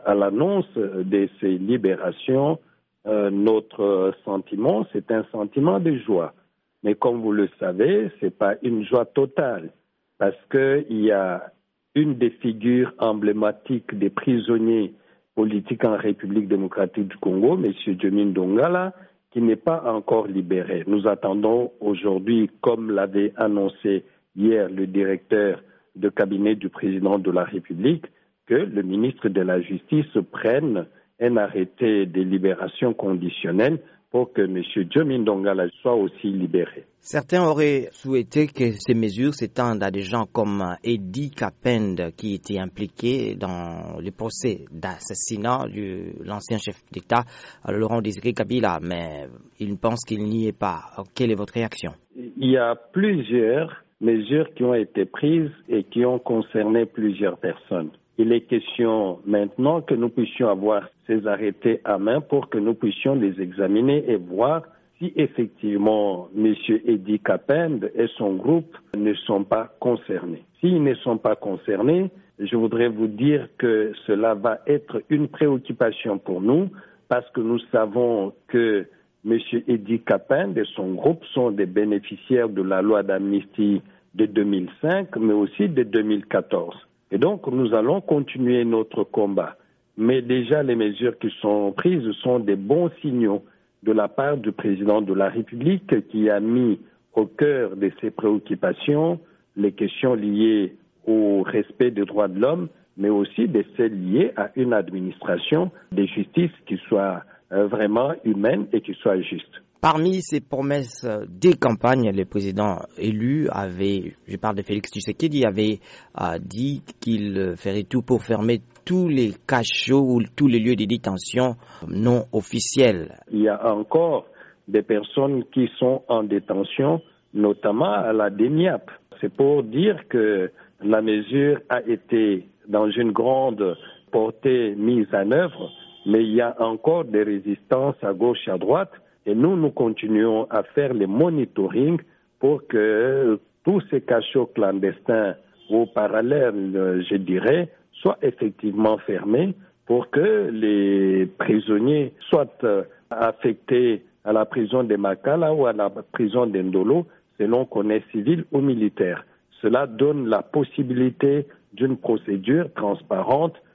À l'annonce de ces libérations, notre sentiment, c'est un sentiment de joie. Mais comme vous le savez, ce n'est pas une joie totale, parce qu'il y a une des figures emblématiques des prisonniers politiques en République démocratique du Congo, M. Djomim Ndongala, qui n'est pas encore libéré. Nous attendons aujourd'hui, comme l'avait annoncé hier le directeur de cabinet du président de la République, que le ministre de la Justice prenne un arrêté de libération conditionnelle pour que M. Djomim Ndongala soit aussi libéré. Certains auraient souhaité que ces mesures s'étendent à des gens comme Edi Kapende, qui était impliqué dans le procès d'assassinat de l'ancien chef d'État, Laurent Désiré Kabila, mais il pense qu'il n'y est pas. Quelle est votre réaction? Il y a plusieurs mesures qui ont été prises et qui ont concerné plusieurs personnes. Il est question maintenant que nous puissions avoir ces arrêtés à main pour que nous puissions les examiner et voir si effectivement M. Edi Kapende et son groupe ne sont pas concernés. S'ils ne sont pas concernés, je voudrais vous dire que cela va être une préoccupation pour nous parce que nous savons que M. Edi Kapende et son groupe sont des bénéficiaires de la loi d'amnistie de 2005, mais aussi de 2014. Et donc, nous allons continuer notre combat. Mais déjà, les mesures qui sont prises sont des bons signaux de la part du président de la République qui a mis au cœur de ses préoccupations les questions liées au respect des droits de l'homme, mais aussi de celles liées à une administration de justice qui soit vraiment humaine et qui soit juste. Parmi ces promesses des campagnes, le président élu avait, je parle de Félix Tshisekedi, avait dit qu'il ferait tout pour fermer tous les cachots ou tous les lieux de détention non officiels. Il y a encore des personnes qui sont en détention, notamment à la DEMIAP. C'est pour dire que la mesure a été dans une grande portée mise en œuvre, mais il y a encore des résistances à gauche et à droite. Et nous continuons à faire le monitoring pour que tous ces cachots clandestins ou parallèles, je dirais, soient effectivement fermés pour que les prisonniers soient affectés à la prison de Makala ou à la prison d'Endolo, selon qu'on est civil ou militaire. Cela donne la possibilité d'une procédure transparente